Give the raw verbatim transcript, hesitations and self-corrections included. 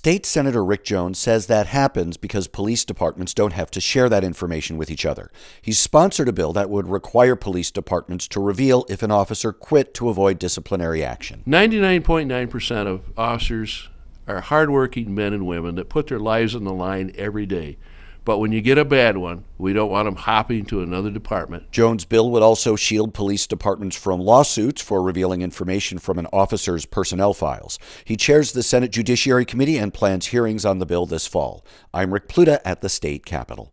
State Senator Rick Jones says that happens because police departments don't have to share that information with each other. He's sponsored a bill that would require police departments to reveal if an officer quit to avoid disciplinary action. ninety-nine point nine percent of officers are hardworking men and women that put their lives on the line every day. But when you get a bad one, we don't want them hopping to another department. Jones' bill would also shield police departments from lawsuits for revealing information from an officer's personnel files. He chairs the Senate Judiciary Committee and plans hearings on the bill this fall. I'm Rick Pluta at the state capitol.